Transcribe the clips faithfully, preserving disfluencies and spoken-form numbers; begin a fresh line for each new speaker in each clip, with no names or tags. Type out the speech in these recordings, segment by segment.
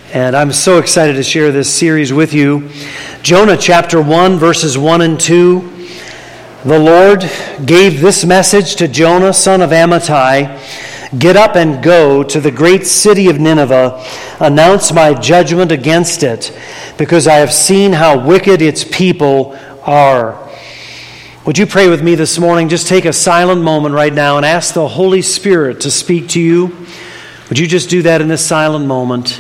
And I'm so excited to share this series with you. Jonah chapter one, verses one and two. The Lord gave this message to Jonah, son of Amittai. Get up and go to the great city of Nineveh. Announce my judgment against it, because I have seen how wicked its people are. Would you pray with me this morning? Just take a silent moment right now and ask the Holy Spirit to speak to you. Would you just do that in this silent moment?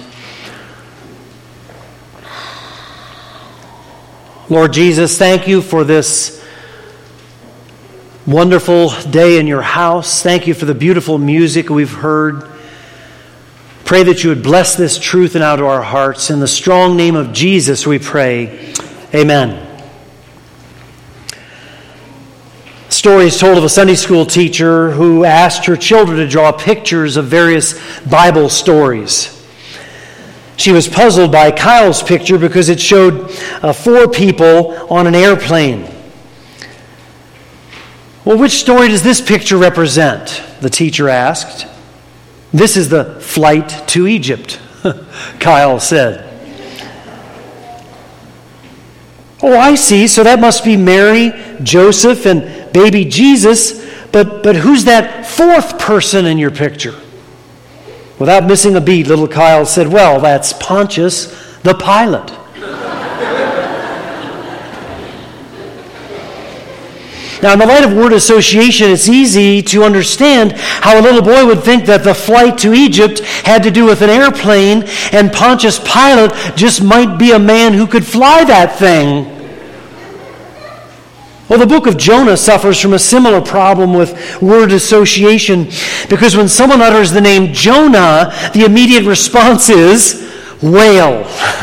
Lord Jesus, thank you for this wonderful day in your house. Thank you for the beautiful music we've heard. Pray that you would bless this truth and out of our hearts. In the strong name of Jesus we pray. Amen. The story is told of a Sunday school teacher who asked her children to draw pictures of various Bible stories. She was puzzled by Kyle's picture because it showed uh, four people on an airplane. Well, which story does this picture represent? The teacher asked. This is the flight to Egypt, Kyle said. Oh, I see. So that must be Mary, Joseph, and baby Jesus. But, but who's that fourth person in your picture? Without missing a beat, little Kyle said, well, that's Pontius the Pilate. Now, in the light of word association, it's easy to understand how a little boy would think that the flight to Egypt had to do with an airplane, and Pontius Pilate just might be a man who could fly that thing. Well, the book of Jonah suffers from a similar problem with word association, because when someone utters the name Jonah, the immediate response is whale.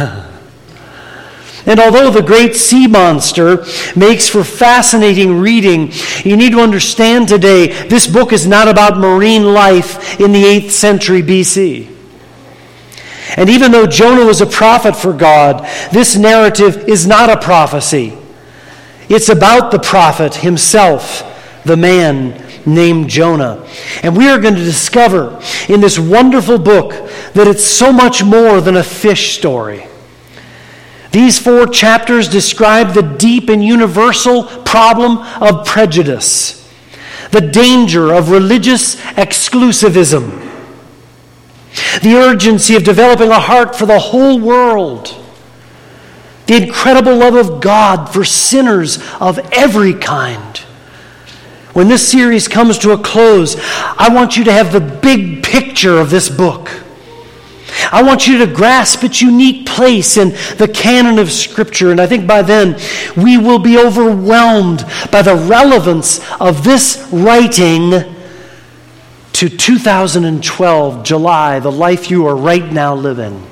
And although the great sea monster makes for fascinating reading, you need to understand today, this book is not about marine life in the eighth century B C. And even though Jonah was a prophet for God, this narrative is not a prophecy. It's about the prophet himself, the man named Jonah. And we are going to discover in this wonderful book that it's so much more than a fish story. These four chapters describe the deep and universal problem of prejudice, the danger of religious exclusivism, the urgency of developing a heart for the whole world, the incredible love of God for sinners of every kind. When this series comes to a close, I want you to have the big picture of this book. I want you to grasp its unique place in the canon of Scripture, and I think by then we will be overwhelmed by the relevance of this writing to two thousand twelve, July, the life you are right now living.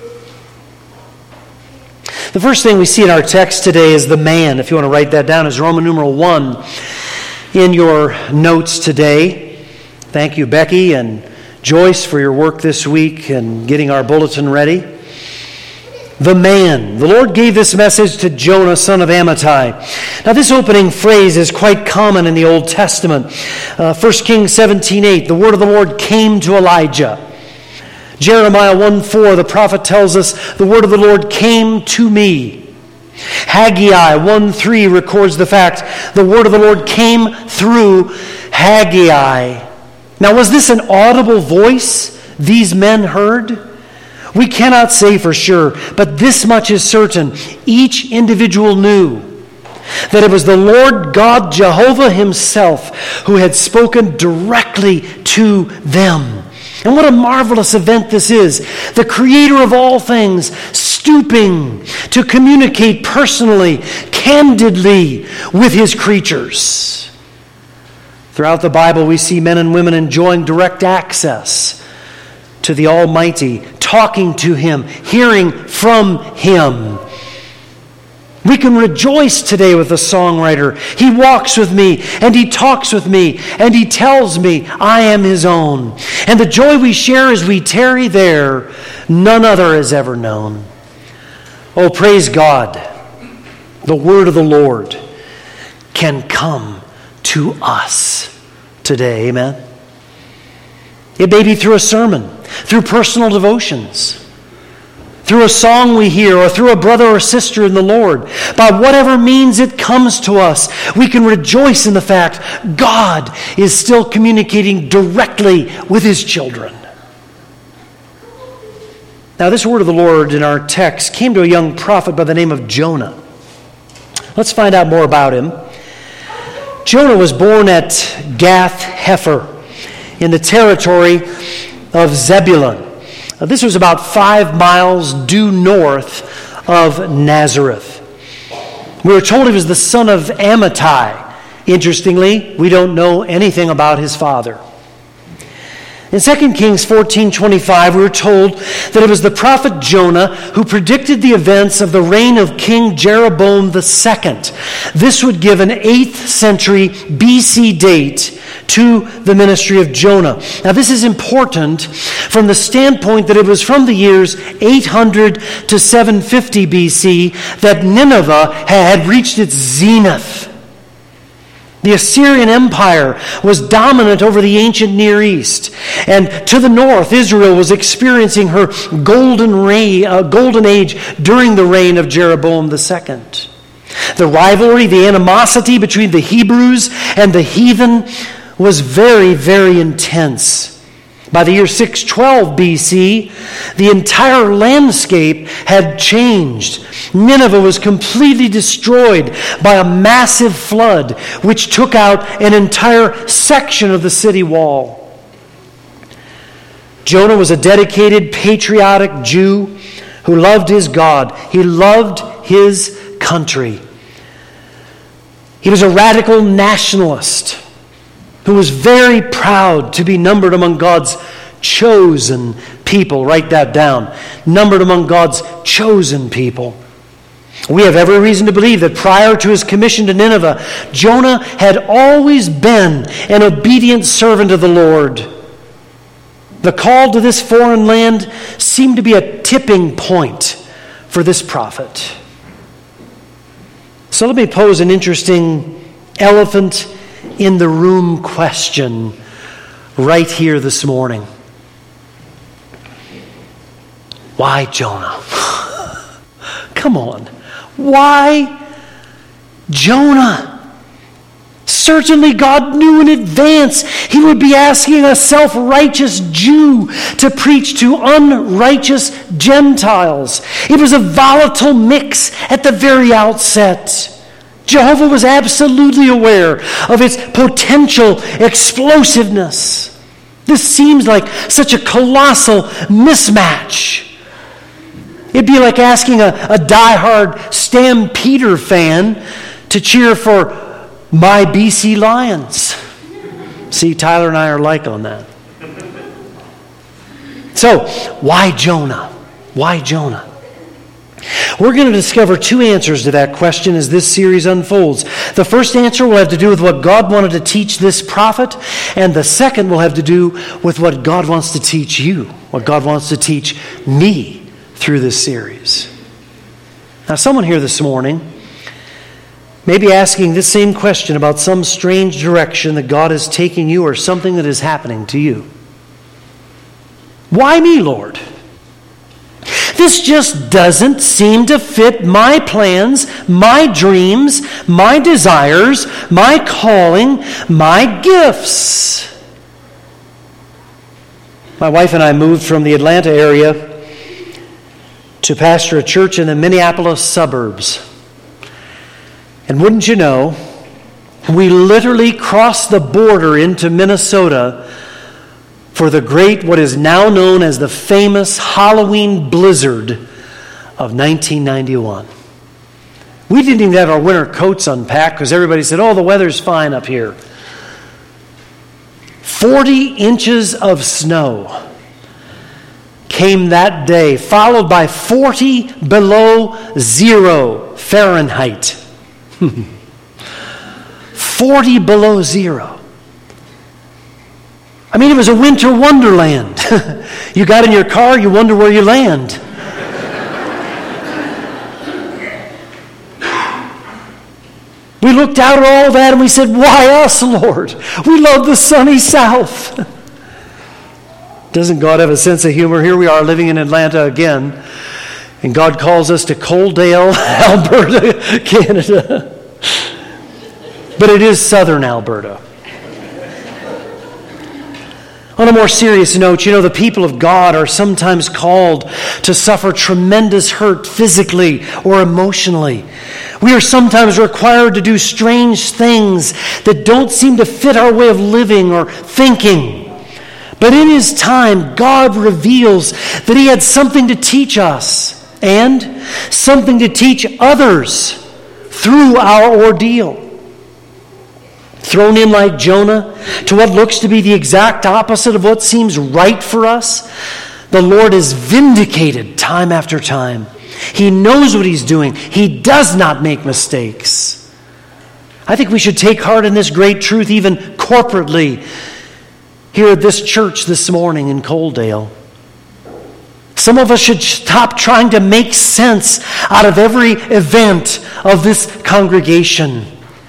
The first thing we see in our text today is the man. If you want to write that down, is Roman numeral one in your notes today. Thank you, Becky and Joyce, for your work this week and getting our bulletin ready. The man. The Lord gave this message to Jonah, son of Amittai. Now, this opening phrase is quite common in the Old Testament. Uh, First Kings seventeen eight, the word of the Lord came to Elijah. Jeremiah one four, the prophet tells us, the word of the Lord came to me. Haggai one three records the fact, the word of the Lord came through Haggai. Now, was this an audible voice these men heard? We cannot say for sure, but this much is certain. Each individual knew that it was the Lord God Jehovah himself who had spoken directly to them. And what a marvelous event this is. The Creator of all things stooping to communicate personally, candidly with his creatures. Throughout the Bible, we see men and women enjoying direct access to the Almighty, talking to him, hearing from him. We can rejoice today with the songwriter. He walks with me, and he talks with me, and he tells me I am his own. And the joy we share as we tarry there, none other has ever known. Oh, praise God. The word of the Lord can come to us today. Amen. It may be through a sermon, through personal devotions, through a song we hear, or through a brother or sister in the Lord. By whatever means it comes to us, we can rejoice in the fact God is still communicating directly with His children. Now, this word of the Lord in our text came to a young prophet by the name of Jonah. Let's find out more about him. Jonah was born at Gath-Hepher in the territory of Zebulun. Now, this was about five miles due north of Nazareth. We were told he was the son of Amittai. Interestingly, we don't know anything about his father. In Second Kings fourteen twenty-five, we were told that it was the prophet Jonah who predicted the events of the reign of King Jeroboam the Second. This would give an eighth century B C date to the ministry of Jonah. Now, this is important from the standpoint that it was from the years eight hundred to seven fifty B C that Nineveh had reached its zenith. The Assyrian Empire was dominant over the ancient Near East. And to the north, Israel was experiencing her golden, reign, uh, golden age during the reign of Jeroboam the Second. The rivalry, the animosity between the Hebrews and the heathen was very, very intense. By the year six twelve B C, the entire landscape had changed. Nineveh was completely destroyed by a massive flood, which took out an entire section of the city wall. Jonah was a dedicated, patriotic Jew who loved his God. He loved his country. He was a radical nationalist who was very proud to be numbered among God's chosen people. Write that down. Numbered among God's chosen people. We have every reason to believe that prior to his commission to Nineveh, Jonah had always been an obedient servant of the Lord. The call to this foreign land seemed to be a tipping point for this prophet. So let me pose an interesting elephant in the room question right here this morning. Why Jonah? Come on. Why Jonah? Certainly God knew in advance he would be asking a self-righteous Jew to preach to unrighteous Gentiles. It was a volatile mix at the very outset. Jehovah was absolutely aware of its potential explosiveness. This seems like such a colossal mismatch. It'd be like asking a, a diehard Stampeder fan to cheer for my B C Lions. See, Tyler and I are alike on that. So, why Jonah? Why Jonah? We're going to discover two answers to that question as this series unfolds. The first answer will have to do with what God wanted to teach this prophet, and the second will have to do with what God wants to teach you, what God wants to teach me through this series. Now, someone here this morning may be asking this same question about some strange direction that God is taking you or something that is happening to you. Why me, Lord? This just doesn't seem to fit my plans, my dreams, my desires, my calling, my gifts. My wife and I moved from the Atlanta area to pastor a church in the Minneapolis suburbs. And wouldn't you know, we literally crossed the border into Minnesota for the great, what is now known as the famous Halloween blizzard of nineteen ninety-one. We didn't even have our winter coats unpacked because everybody said, oh, the weather's fine up here. forty inches of snow came that day, followed by forty below zero Fahrenheit. forty below zero. I mean, it was a winter wonderland. You got in your car, you wonder where you land. We looked out at all that and we said, why us, Lord? We love the sunny South. Doesn't God have a sense of humor? Here we are living in Atlanta again. And God calls us to Coaldale, Alberta, Canada. But it is southern Alberta. On a more serious note, you know, the people of God are sometimes called to suffer tremendous hurt physically or emotionally. We are sometimes required to do strange things that don't seem to fit our way of living or thinking. But in His time, God reveals that He had something to teach us and something to teach others through our ordeal. Thrown in like Jonah to what looks to be the exact opposite of what seems right for us, the Lord is vindicated time after time. He knows what He's doing. He does not make mistakes. I think we should take heart in this great truth even corporately here at this church this morning in Coaldale. Some of us should stop trying to make sense out of every event of this congregation.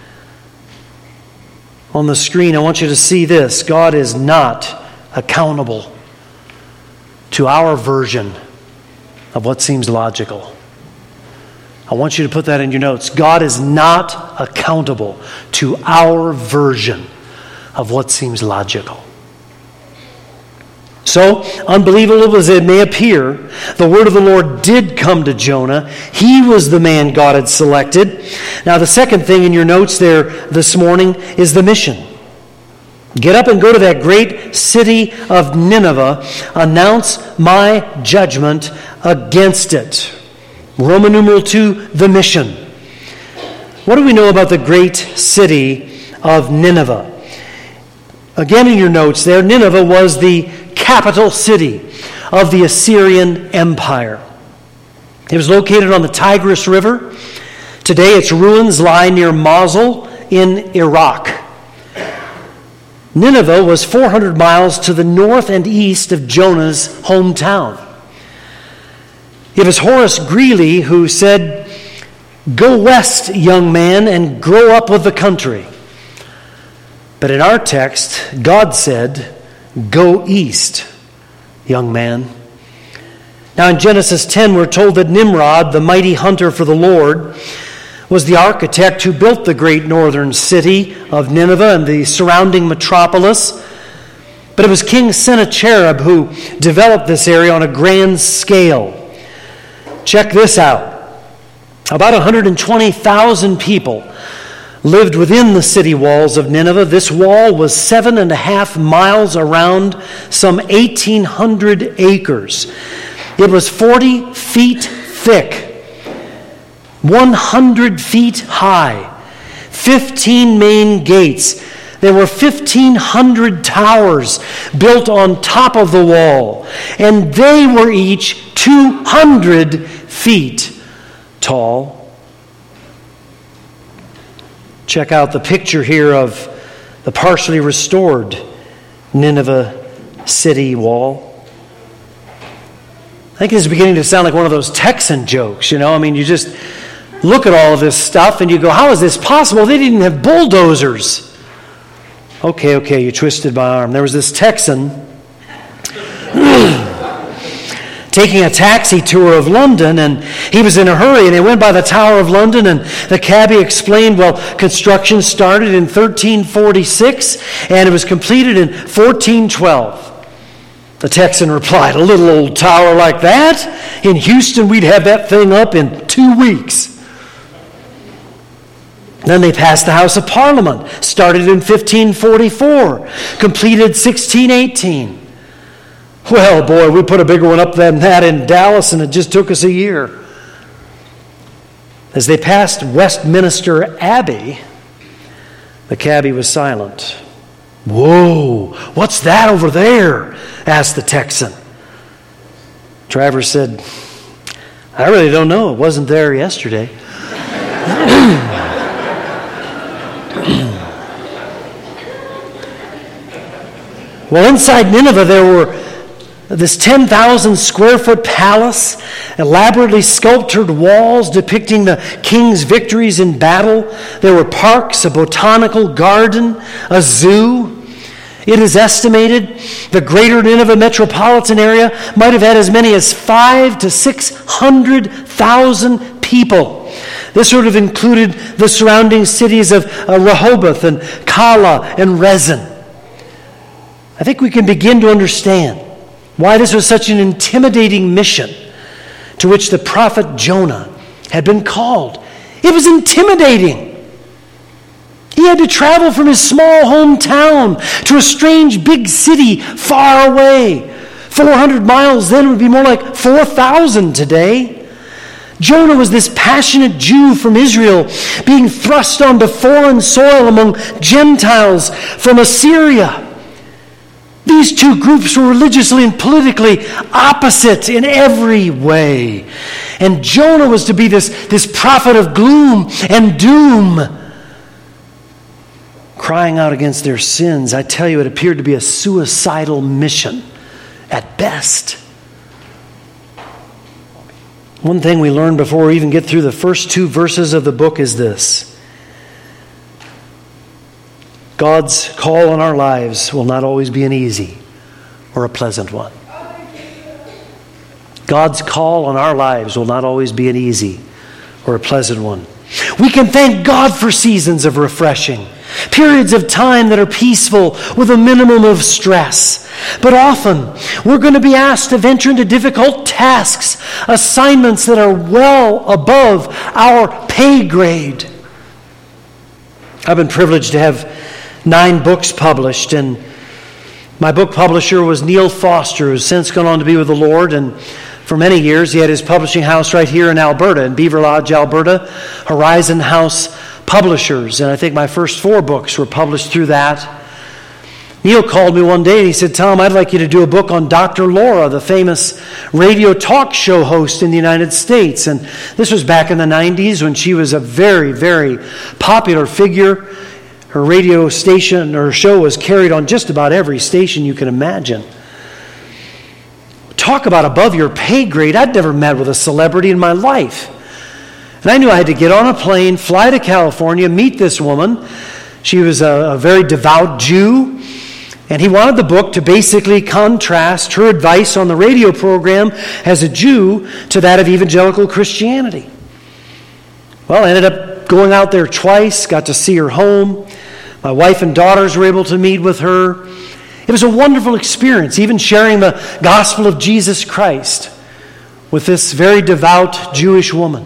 On the screen, I want you to see this. God is not accountable to our version of what seems logical. I want you to put that in your notes. God is not accountable to our version of what seems logical. So, unbelievable as it may appear, the word of the Lord did come to Jonah. He was the man God had selected. Now, the second thing in your notes there this morning is the mission. Get up and go to that great city of Nineveh. Announce my judgment against it. Roman numeral two, the mission. What do we know about the great city of Nineveh? Again, in your notes there, Nineveh was the capital city of the Assyrian Empire. It was located on the Tigris River. Today its ruins lie near Mosul in Iraq. Nineveh was four hundred miles to the north and east of Jonah's hometown. It was Horace Greeley who said, "Go west, young man, and grow up with the country." But in our text, God said, "Go east, young man." Now in Genesis ten, we're told that Nimrod, the mighty hunter for the Lord, was the architect who built the great northern city of Nineveh and the surrounding metropolis. But it was King Sennacherib who developed this area on a grand scale. Check this out. About one hundred twenty thousand people lived within the city walls of Nineveh. This wall was seven and a half miles around, some eighteen hundred acres. It was forty feet thick, one hundred feet high, fifteen main gates. There were fifteen hundred towers built on top of the wall, and they were each two hundred feet tall. Check out the picture here of the partially restored Nineveh city wall. I think this is beginning to sound like one of those Texan jokes, you know? I mean, you just look at all of this stuff and you go, how is this possible? They didn't have bulldozers. Okay, okay, you twisted my arm. There was this Texan taking a taxi tour of London, and he was in a hurry, and they went by the Tower of London, and the cabbie explained, well, construction started in thirteen forty-six, and it was completed in fourteen twelve. The Texan replied, a little old tower like that? In Houston, we'd have that thing up in two weeks. Then they passed the House of Parliament, started in fifteen forty-four, completed sixteen eighteen. Well, boy, we put a bigger one up than that in Dallas, and it just took us a year. As they passed Westminster Abbey, the cabbie was silent. Whoa, what's that over there? Asked the Texan. Travers said, I really don't know. It wasn't there yesterday. Well, inside Nineveh, there were this ten thousand square foot palace, elaborately sculptured walls depicting the king's victories in battle. There were parks, a botanical garden, a zoo. It is estimated the greater Nineveh metropolitan area might have had as many as five to six hundred thousand people. This would have included the surrounding cities of uh, Rehoboth and Kala and Rezin. I think we can begin to understand why this was such an intimidating mission to which the prophet Jonah had been called. It was intimidating. He had to travel from his small hometown to a strange big city far away. four hundred miles then would be more like four thousand today. Jonah was this passionate Jew from Israel being thrust onto foreign soil among Gentiles from Assyria. These two groups were religiously and politically opposite in every way. And Jonah was to be this, this prophet of gloom and doom, crying out against their sins. I tell you, it appeared to be a suicidal mission at best. One thing we learn before we even get through the first two verses of the book is this: God's call on our lives will not always be an easy or a pleasant one. God's call on our lives will not always be an easy or a pleasant one. We can thank God for seasons of refreshing, periods of time that are peaceful with a minimum of stress. But often, we're going to be asked to venture into difficult tasks, assignments that are well above our pay grade. I've been privileged to have nine books published, and my book publisher was Neil Foster, who's since gone on to be with the Lord, and for many years he had his publishing house right here in Alberta, in Beaver Lodge, Alberta, Horizon House Publishers, and I think my first four books were published through that. Neil called me one day and he said, "Tom, I'd like you to do a book on Doctor Laura, the famous radio talk show host in the United States." And this was back in the nineties when she was a very, very popular figure. Her radio station, or show, was carried on just about every station you can imagine. Talk about above your pay grade. I'd never met with a celebrity in my life. And I knew I had to get on a plane, fly to California, meet this woman. She was a, a very devout Jew. And he wanted the book to basically contrast her advice on the radio program as a Jew to that of evangelical Christianity. Well, I ended up going out there twice, got to see her home. My wife and daughters were able to meet with her. It was a wonderful experience, even sharing the gospel of Jesus Christ with this very devout Jewish woman.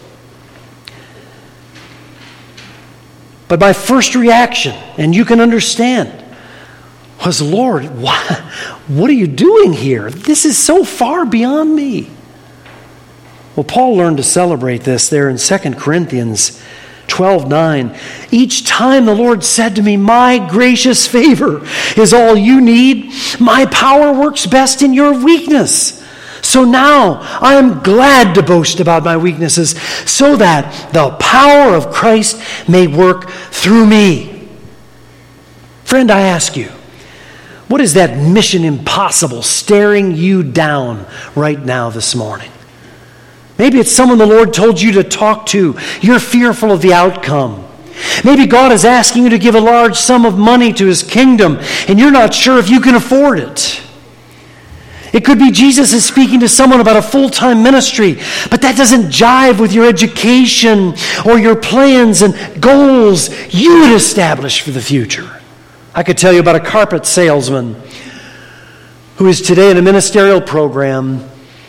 But my first reaction, and you can understand, was, "Lord, what, what are you doing here? This is so far beyond me." Well, Paul learned to celebrate this there in Second Corinthians twelve nine. "Each time the Lord said to me, 'My gracious favor is all you need. My power works best in your weakness.' So now I am glad to boast about my weaknesses, so that the power of Christ may work through me." Friend, I ask you, what is that mission impossible staring you down right now this morning? Maybe it's someone the Lord told you to talk to. You're fearful of the outcome. Maybe God is asking you to give a large sum of money to His kingdom, and you're not sure if you can afford it. It could be Jesus is speaking to someone about a full-time ministry, but that doesn't jive with your education or your plans and goals you had established for the future. I could tell you about a carpet salesman who is today in a ministerial program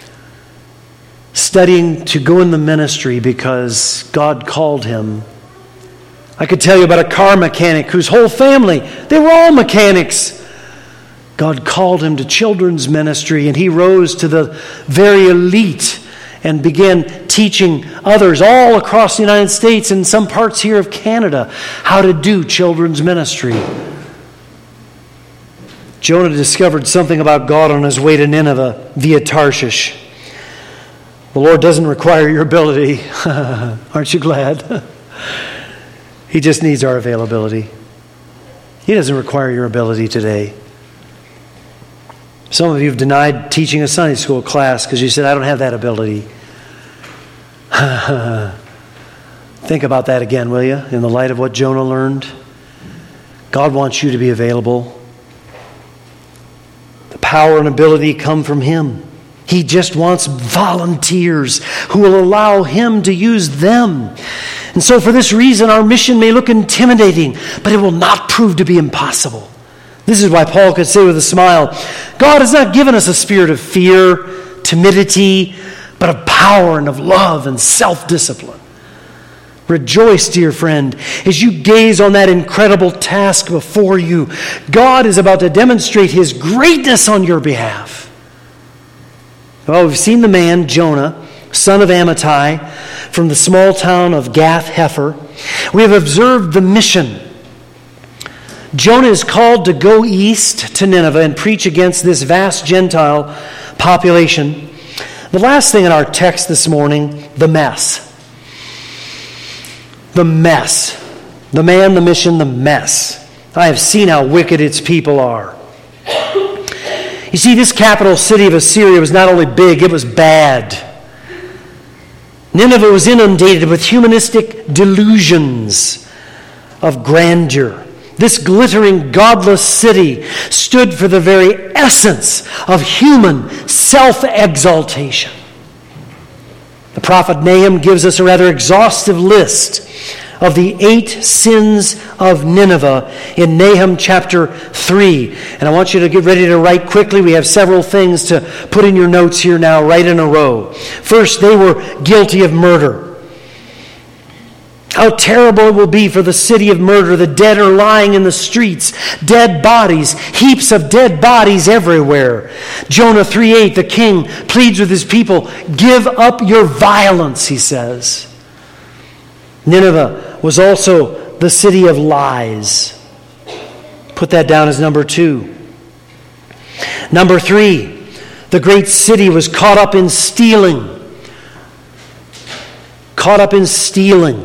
studying to go in the ministry because God called him. I could tell you about a car mechanic whose whole family, they were all mechanics. God called him to children's ministry, and he rose to the very elite and began teaching others all across the United States and some parts here of Canada how to do children's ministry. Jonah discovered something about God on his way to Nineveh via Tarshish. The Lord doesn't require your ability. Aren't you glad? He just needs our availability. He doesn't require your ability today. Some of you have denied teaching a Sunday school class because you said, "I don't have that ability." Think about that again, will you? In the light of what Jonah learned. God wants you to be available. power and ability come from Him. He just wants volunteers who will allow Him to use them. And so for this reason, our mission may look intimidating, but it will not prove to be impossible. This is why Paul could say with a smile, God has not given us a spirit of fear, timidity, but of power and of love and self-discipline. Rejoice, dear friend, as you gaze on that incredible task before you. God is about to demonstrate His greatness on your behalf. Well, we've seen the man, Jonah, son of Amittai, from the small town of Gath-Hepher. We have observed the mission. Jonah is called to go east to Nineveh and preach against this vast Gentile population. The last thing in our text this morning, the mess. The mess. The man, the mission, the mess. I have seen how wicked its people are. You see, this capital city of Assyria was not only big, it was bad. Nineveh was inundated with humanistic delusions of grandeur. This glittering, godless city stood for the very essence of human self-exaltation. The prophet Nahum gives us a rather exhaustive list of the eight sins of Nineveh in Nahum chapter three. And I want you to get ready to write quickly. We have several things to put in your notes here now, right in a row. First, they were guilty of murder. How terrible it will be for the city of murder. The dead are lying in the streets. Dead bodies. Heaps of dead bodies everywhere. Jonah three eight, the king pleads with his people, give up your violence, he says. Nineveh was also the city of lies. Put that down as number two. Number three, the great city was caught up in stealing. Caught up in stealing.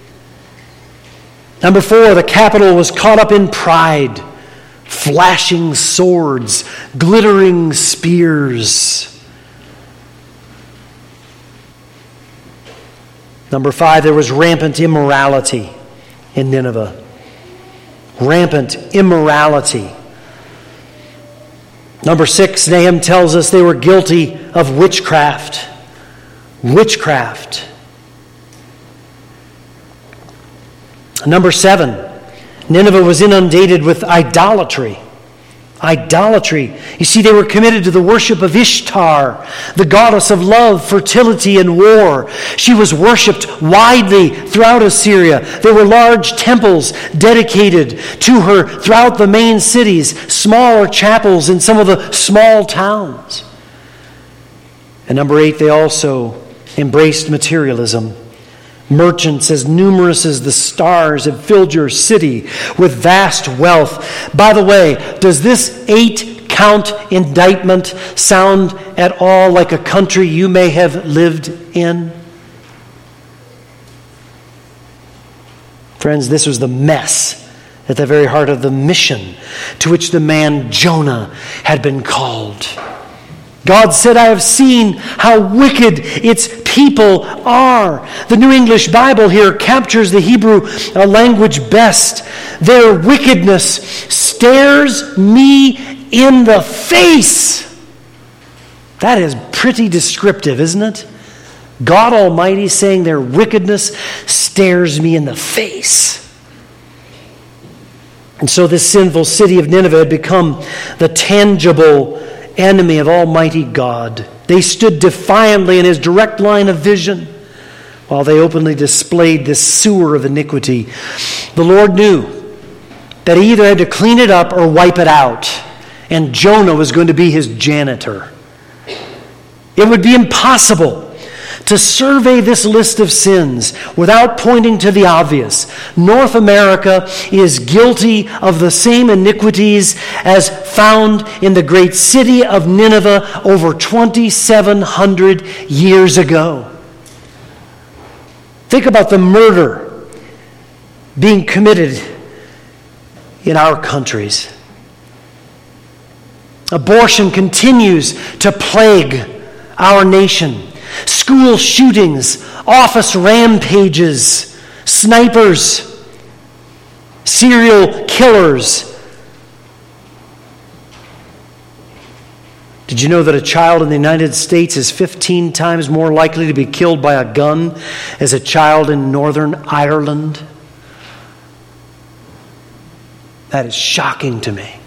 Number four, the capital was caught up in pride. Flashing swords, glittering spears. Number five, there was rampant immorality in Nineveh. Rampant immorality. Number six, Nahum tells us they were guilty of witchcraft. Witchcraft. Number seven, Nineveh was inundated with idolatry. Idolatry. You see, they were committed to the worship of Ishtar, the goddess of love, fertility, and war. She was worshipped widely throughout Assyria. There were large temples dedicated to her throughout the main cities, smaller chapels in some of the small towns. And number eight, they also embraced materialism. Merchants as numerous as the stars have filled your city with vast wealth. By the way, does this eight-count indictment sound at all like a country you may have lived in? Friends, this was the mess at the very heart of the mission to which the man Jonah had been called. God said, I have seen how wicked its people are. The New English Bible here captures the Hebrew language best. Their wickedness stares me in the face. That is pretty descriptive, isn't it? God Almighty saying their wickedness stares me in the face. And so this sinful city of Nineveh had become the tangible enemy of Almighty God. They stood defiantly in His direct line of vision while they openly displayed this sewer of iniquity. The Lord knew that He either had to clean it up or wipe it out, and Jonah was going to be His janitor. It would be impossible to survey this list of sins without pointing to the obvious. North America is guilty of the same iniquities as found in the great city of Nineveh over twenty-seven hundred years ago. Think about the murder being committed in our countries. Abortion continues to plague our nation. School shootings, office rampages, snipers, serial killers. Did you know that a child in the United States is fifteen times more likely to be killed by a gun as a child in Northern Ireland? That is shocking to me.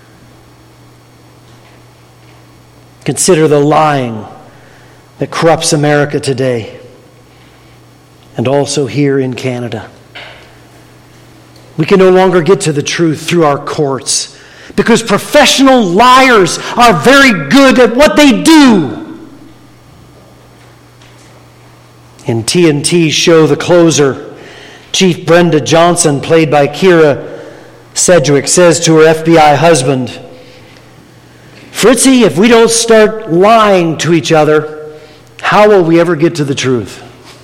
Consider the lying that corrupts America today, and also here in Canada. We can no longer get to the truth through our courts because professional liars are very good at what they do. In T N T show The Closer, Chief Brenda Johnson, played by Kira Sedgwick, says to her F B I husband, "Fritzy, if we don't start lying to each other, how will we ever get to the truth?"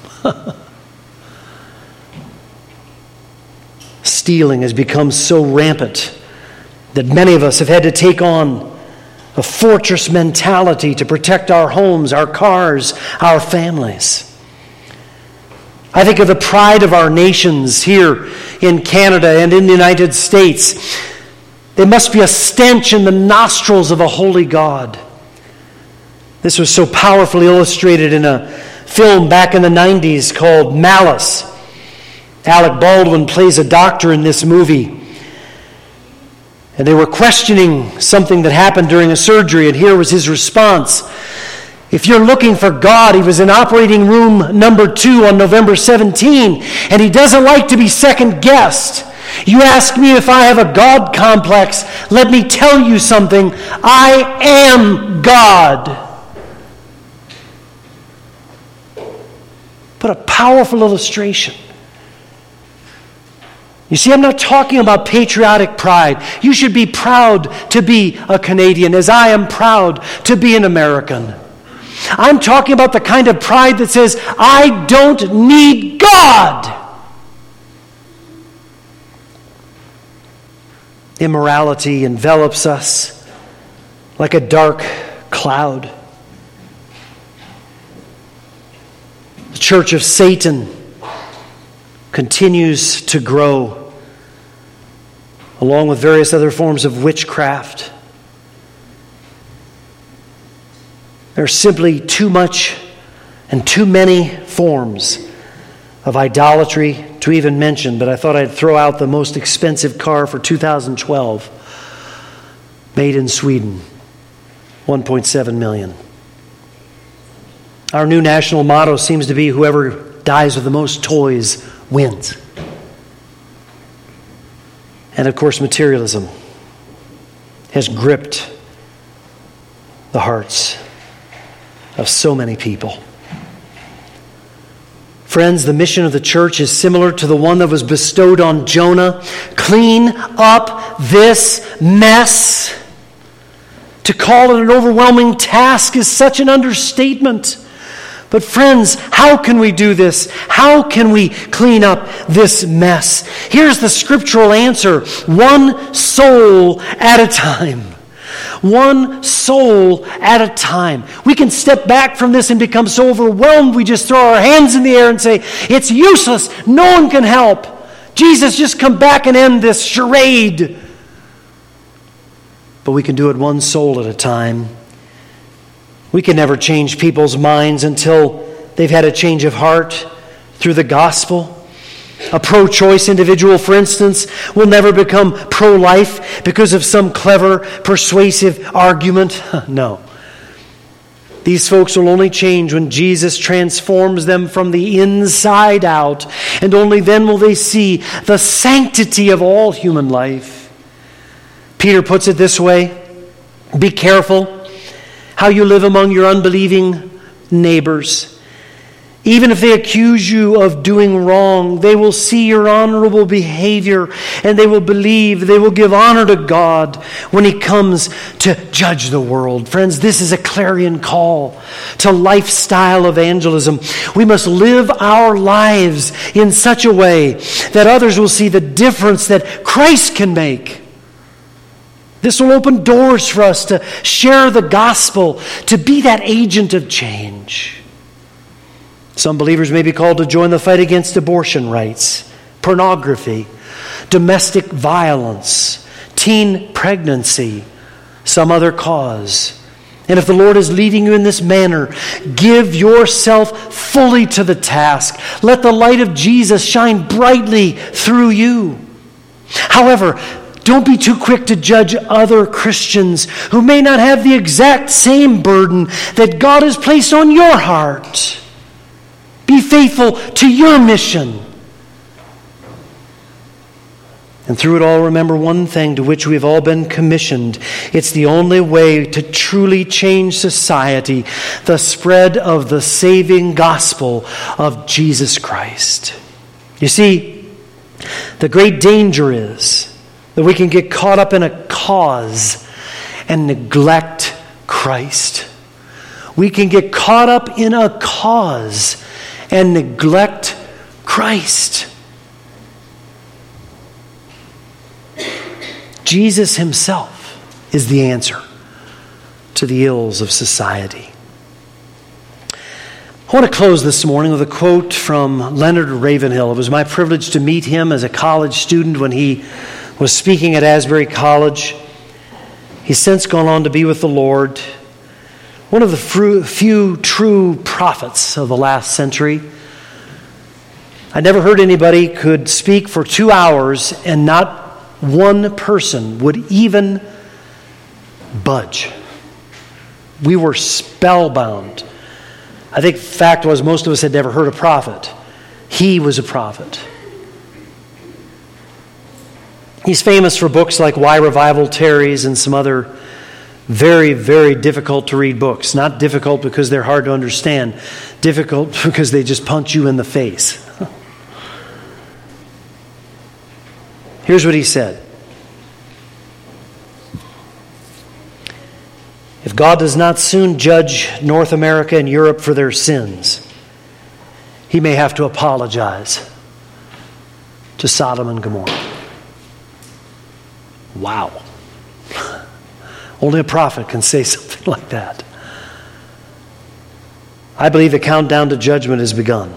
Stealing has become so rampant that many of us have had to take on a fortress mentality to protect our homes, our cars, our families. I think of the pride of our nations here in Canada and in the United States. There must be a stench in the nostrils of a holy God. This was so powerfully illustrated in a film back in the nineties called Malice. Alec Baldwin plays a doctor in this movie. And they were questioning something that happened during a surgery, and here was his response. If you're looking for God, he was in operating room number two on November seventeenth, and he doesn't like to be second-guessed. You ask me if I have a God complex. Let me tell you something. I am God. But a powerful illustration. You see, I'm not talking about patriotic pride. You should be proud to be a Canadian, as I am proud to be an American. I'm talking about the kind of pride that says, I don't need God. Immorality envelops us like a dark cloud. The church of Satan continues to grow, along with various other forms of witchcraft. There's simply too much and too many forms of idolatry to even mention, but I thought I'd throw out the most expensive car for two thousand twelve, made in Sweden, one point seven million dollars. Our new national motto seems to be whoever dies with the most toys wins. And of course, materialism has gripped the hearts of so many people. Friends, the mission of the church is similar to the one that was bestowed on Jonah. Clean up this mess. To call it an overwhelming task is such an understatement. But friends, how can we do this? How can we clean up this mess? Here's the scriptural answer. One soul at a time. One soul at a time. We can step back from this and become so overwhelmed we just throw our hands in the air and say, it's useless. No one can help. Jesus, just come back and end this charade. But we can do it one soul at a time. We can never change people's minds until they've had a change of heart through the gospel. A pro-choice individual, for instance, will never become pro-life because of some clever, persuasive argument. No. These folks will only change when Jesus transforms them from the inside out, and only then will they see the sanctity of all human life. Peter puts it this way, be careful how you live among your unbelieving neighbors. Even if they accuse you of doing wrong, they will see your honorable behavior and they will believe, they will give honor to God when He comes to judge the world. Friends, this is a clarion call to lifestyle evangelism. We must live our lives in such a way that others will see the difference that Christ can make. This will open doors for us to share the gospel, to be that agent of change. Some believers may be called to join the fight against abortion rights, pornography, domestic violence, teen pregnancy, some other cause. And if the Lord is leading you in this manner, give yourself fully to the task. Let the light of Jesus shine brightly through you. However, don't be too quick to judge other Christians who may not have the exact same burden that God has placed on your heart. Be faithful to your mission. And through it all, remember one thing to which we've all been commissioned. It's the only way to truly change society, the spread of the saving gospel of Jesus Christ. You see, the great danger is that we can get caught up in a cause and neglect Christ. We can get caught up in a cause and neglect Christ. Jesus himself is the answer to the ills of society. I want to close this morning with a quote from Leonard Ravenhill. It was my privilege to meet him as a college student when he was speaking at Asbury College. He's since gone on to be with the Lord. One of the few true prophets of the last century. I never heard anybody could speak for two hours and not one person would even budge. We were spellbound. I think the fact was most of us had never heard a prophet. He was a prophet. He's famous for books like Why Revival Tarries and some other very, very difficult to read books. Not difficult because they're hard to understand. Difficult because they just punch you in the face. Here's what he said. If God does not soon judge North America and Europe for their sins, he may have to apologize to Sodom and Gomorrah. Wow. Only a prophet can say something like that. I believe the countdown to judgment has begun.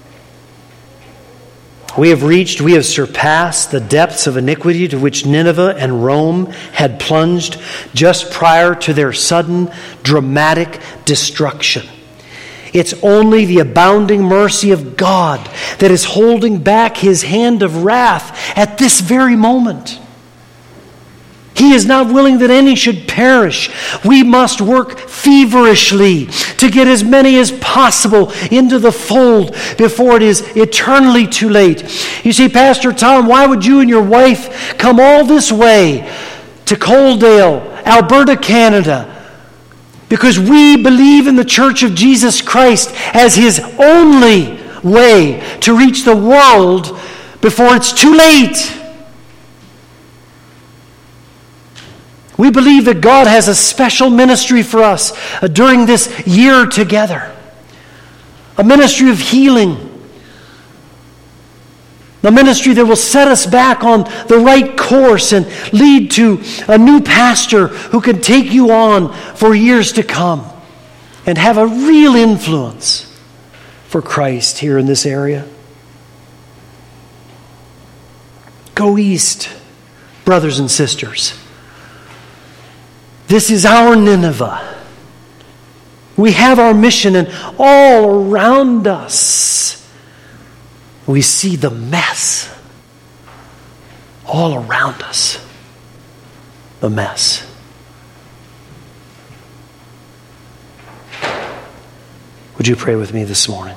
We have reached, we have surpassed the depths of iniquity to which Nineveh and Rome had plunged just prior to their sudden, dramatic destruction. It's only the abounding mercy of God that is holding back his hand of wrath at this very moment. He is not willing that any should perish. We must work feverishly to get as many as possible into the fold before it is eternally too late. You see, Pastor Tom, why would you and your wife come all this way to Coaldale, Alberta, Canada? Because we believe in the Church of Jesus Christ as his only way to reach the world before it's too late. We believe that God has a special ministry for us uh, during this year together. A ministry of healing. A ministry that will set us back on the right course and lead to a new pastor who can take you on for years to come and have a real influence for Christ here in this area. Go east, brothers and sisters. This is our Nineveh. We have our mission, and all around us we see the mess. All around us, the mess. Would you pray with me this morning?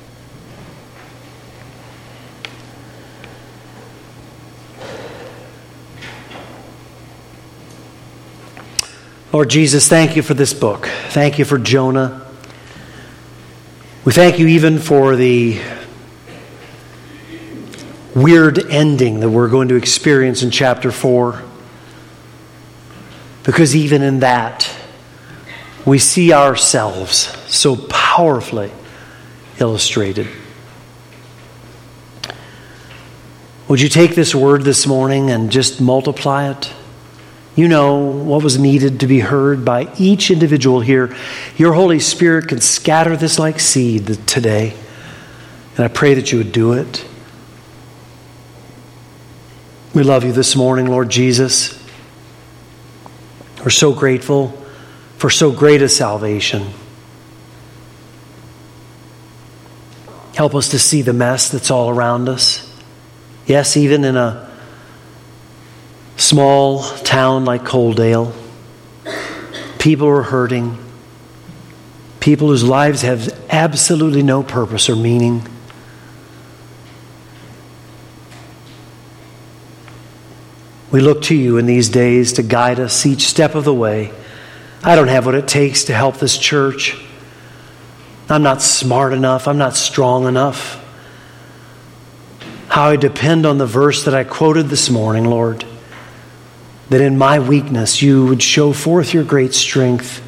Lord Jesus, thank you for this book. Thank you for Jonah. We thank you even for the weird ending that we're going to experience in chapter four. Because even in that, we see ourselves so powerfully illustrated. Would you take this word this morning and just multiply it? You know what was needed to be heard by each individual here. Your Holy Spirit can scatter this like seed today. And I pray that you would do it. We love you this morning, Lord Jesus. We're so grateful for so great a salvation. Help us to see the mess that's all around us. Yes, even in a small town like Coaldale, people are hurting. People whose lives have absolutely no purpose or meaning. We look to you in these days to guide us each step of the way. I don't have what it takes to help this church. I'm not smart enough. I'm not strong enough. How I depend on the verse that I quoted this morning, Lord, that in my weakness you would show forth your great strength.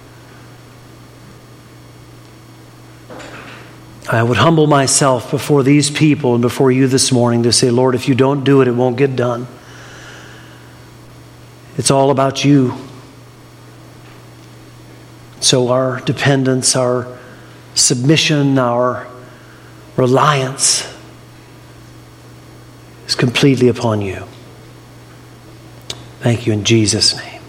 I would humble myself before these people and before you this morning to say, Lord, if you don't do it, it won't get done. It's all about you. So our dependence, our submission, our reliance is completely upon you. Thank you in Jesus' name.